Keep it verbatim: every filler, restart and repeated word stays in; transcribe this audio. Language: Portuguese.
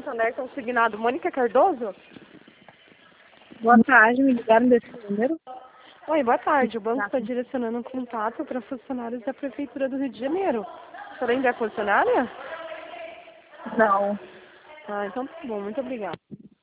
Santander, consignado Mônica Cardoso? Boa tarde, me ligaram desse número. Oi, boa tarde. O banco está direcionando um contato para funcionários da Prefeitura do Rio de Janeiro. Você ainda é funcionária? Não. Ah, então tá bom. Muito obrigada.